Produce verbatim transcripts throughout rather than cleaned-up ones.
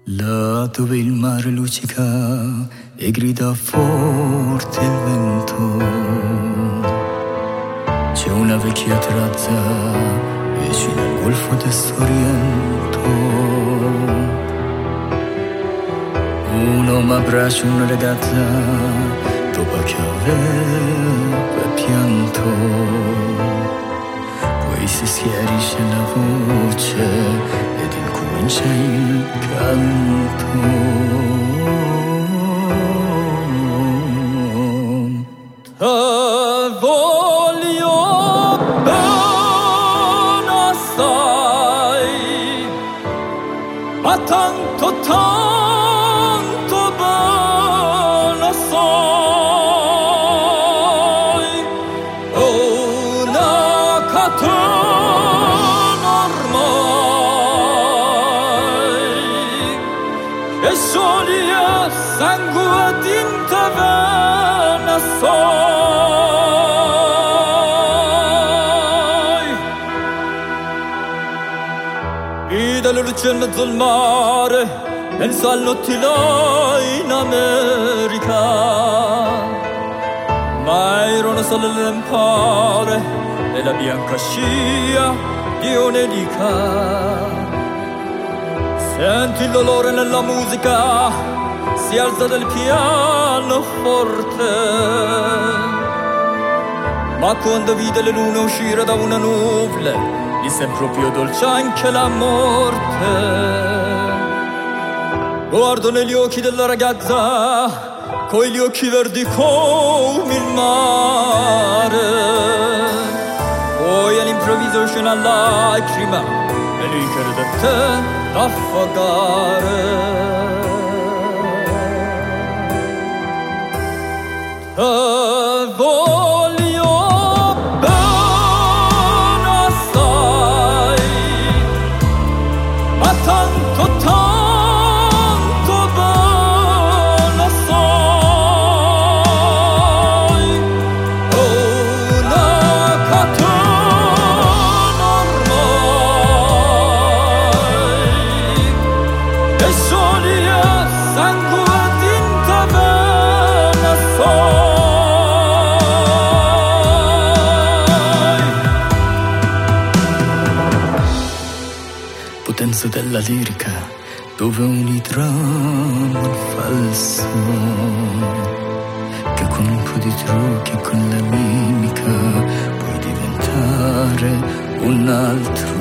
Là dove il mare luccica e grida forte il vento, c'è una vecchia trazza vicino al golfo del Sorrento. Un uomo abbraccia una ragazza dopo che aveva pianto, poi si schiarisce la voce ed incomincia il canto. Te voglio bene assai, ma tanto tanto bene assai. Una catena ormai e scioglie sangue tinta vena assai. Dalla luce in mezzo al mare pensa al nottino in America, ma erano solo le lampade e la bianca scia di un'elica. Senti il dolore nella musica, si alza del piano forte, ma quando vide le lune uscire da una nuvole gli sembra più dolce anche la morte. Guardo negli occhi della ragazza, con gli occhi verdi come il mare, poi all'improvviso uscì una lacrima e lui credette d'affogare. Te voglio bene assai, ma tanto tanto bene assai. Una catena ormai e scioglie sangue tinta vena assai. Potenza della lirica, dove ogni dramma è falso, che con un po' di trucchi e con la mimica puoi diventare un altro.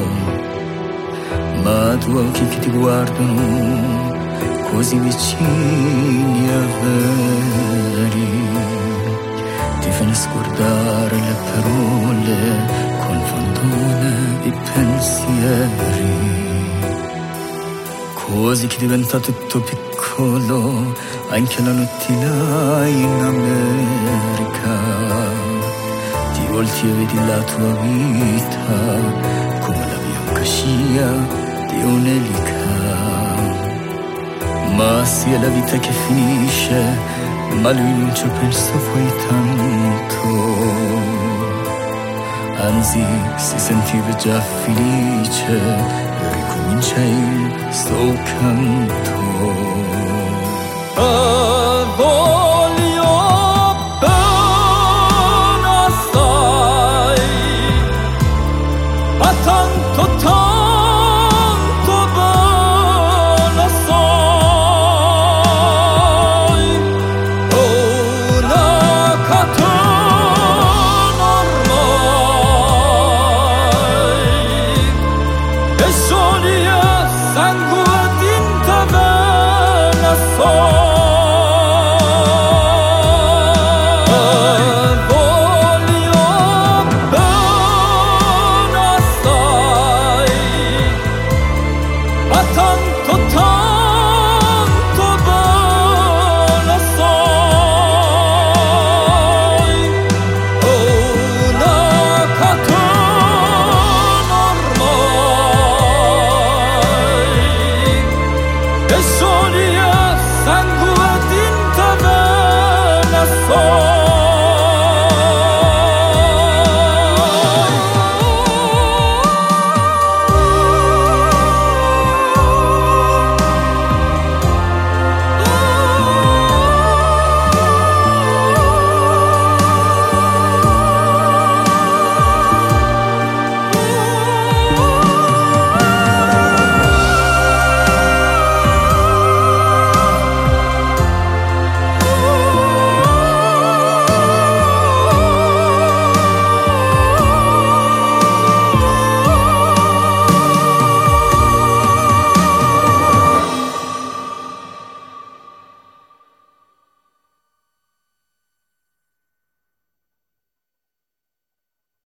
Ma due occhi che ti guardano così vicini a veri ti fanno scordare le parole, confondono i pensieri. Così che diventa tutto piccolo, anche la nottina in America. Ti volti e vedi la tua vita come la bianca scia di un'elica. Ma sia la vita che finisce, ma lui non ci pensa poi tanto. Anzi, si sentiva già felice e ricomincia il suo canto. Te voglio bene assai, ma tanto tanto bene assai. Una catena ormai e scioglie sangue